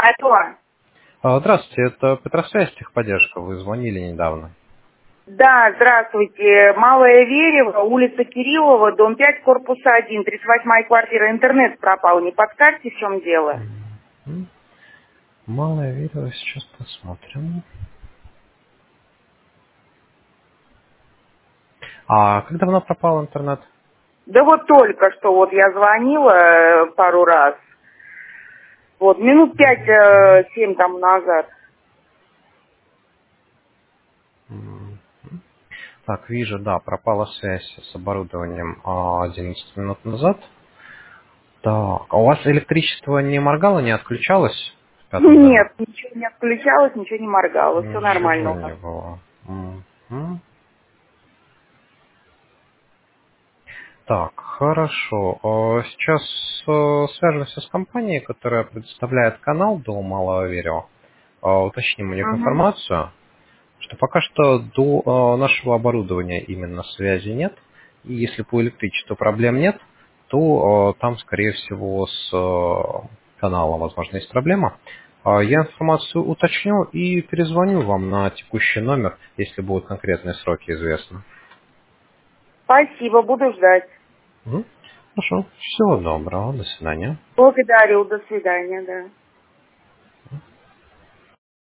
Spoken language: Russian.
Алло. Здравствуйте, это Петросвязь, техподдержка. Вы звонили недавно. Да, здравствуйте. Малая Верева, улица Кириллова, дом 5, корпус 1, 38-я квартира. Интернет пропал. Не подскажете, в чем дело? Малая Верева, сейчас посмотрим. А как давно пропал интернет? Да вот только что вот я звонила пару раз. Вот, минут 5-7 тому назад. Так, вижу, да, пропала связь с оборудованием 11 минут назад. Так, а у вас электричество не моргало, не отключалось в пятом доме? Нет, ничего не отключалось, ничего не моргало. Все нормально Ничего у нас. не было. Мгм. Так, хорошо. Сейчас свяжемся с компанией, которая предоставляет канал до Малого Верева. Уточним у них Угу. информацию, что пока что до нашего оборудования именно связи нет. И если по электричеству проблем нет, то там, скорее всего, с каналом, возможно, есть проблема. Я информацию уточню и перезвоню вам на текущий номер, если будут конкретные сроки известны. Спасибо, буду ждать. Мгм. Хорошо. Всего доброго. До свидания. Благодарю, до свидания, да.